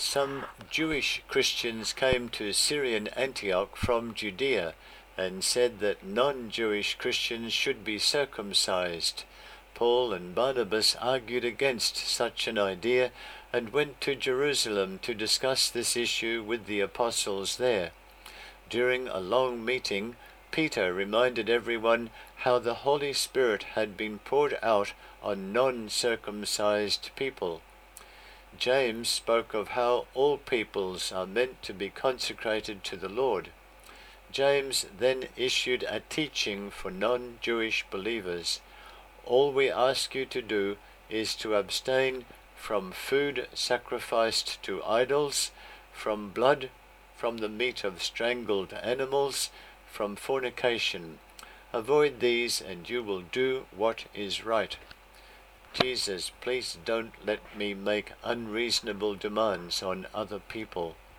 Some Jewish Christians came to Syrian Antioch from Judea and said that non-Jewish Christians should be circumcised. Paul and Barnabas argued against such an idea and went to Jerusalem to discuss this issue with the apostles there. During a long meeting, Peter reminded everyone how the Holy Spirit had been poured out on non-circumcised people. James spoke of how all peoples are meant to be consecrated to the Lord. James then issued a teaching for non-Jewish believers. All we ask you to do is to abstain from food sacrificed to idols, from blood, from the meat of strangled animals, from fornication. Avoid these and you will do what is right. Jesus, please don't let me make unreasonable demands on other people.